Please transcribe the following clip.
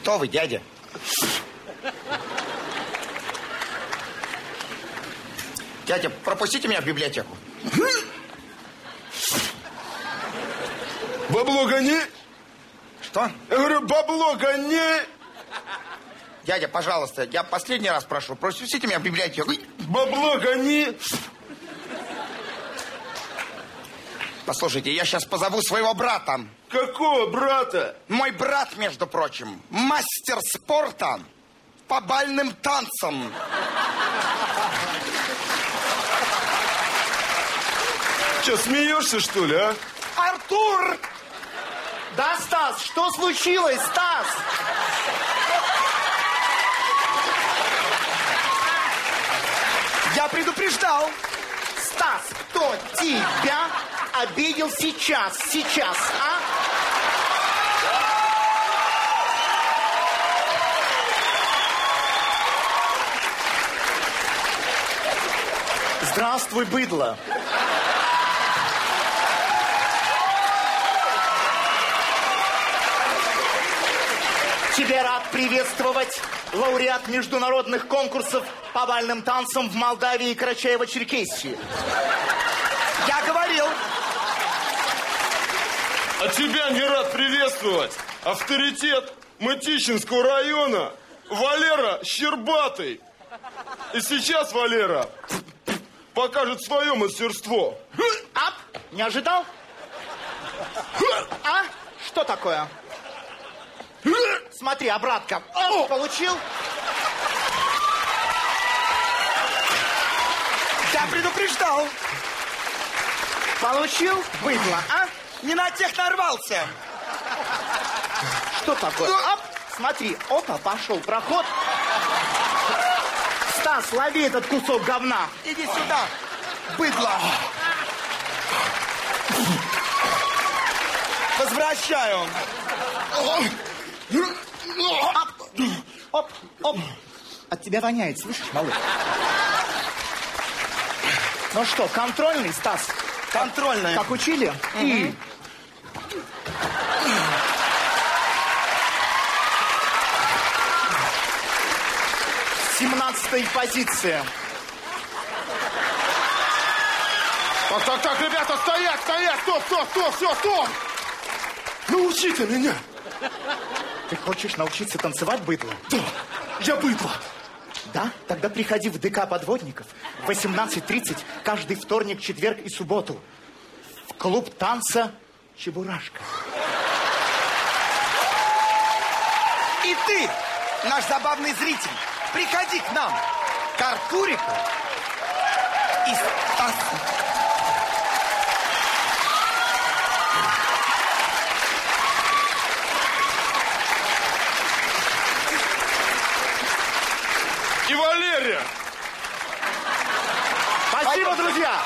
Что вы, дядя? Дядя, пропустите меня в библиотеку. Бабло гони. Что? Я говорю, бабло гони. Дядя, пожалуйста, я последний раз прошу, пропустите меня в библиотеку. Бабло гони. Послушайте, я сейчас позову своего брата. Какого брата? Мой брат, между прочим, мастер спорта по бальным танцам. Че, смеешься, что ли, а? Артур! Да, Стас, что случилось, Стас? Я предупреждал. Стас, кто тебя обидел сейчас, а? Здравствуй, быдло. Тебя рад приветствовать лауреат международных конкурсов по бальным танцам в Молдавии и Карачаево-Черкесии. Я говорил. А тебя не рад приветствовать авторитет Мытищинского района Валера Щербатый. И сейчас Валера покажет свое мастерство. Ап, не ожидал? А? Что такое? Смотри, обратка. Получил? Я предупреждал. Получил? Быдло, а? Не на тех нарвался. Что такое? Ап, смотри, опа, пошел проход. Стас, лови этот кусок говна. Иди сюда, быдло. Возвращаю. Оп, оп. От тебя воняет, слышишь, малыш? Ну что, контрольный, Стас? Контрольная. Как учили? И... 17-я позиция. Так, ребята, стоять, стоп. Научите меня. Ты хочешь научиться танцевать, быдло? Да, я быдло. Да? Тогда приходи в ДК подводников в 18:30 каждый вторник, четверг и субботу. В клуб танца «Чебурашка». И ты, наш забавный зритель, приходи к нам, к Артурику и Стасу. И Валерия. Спасибо, друзья!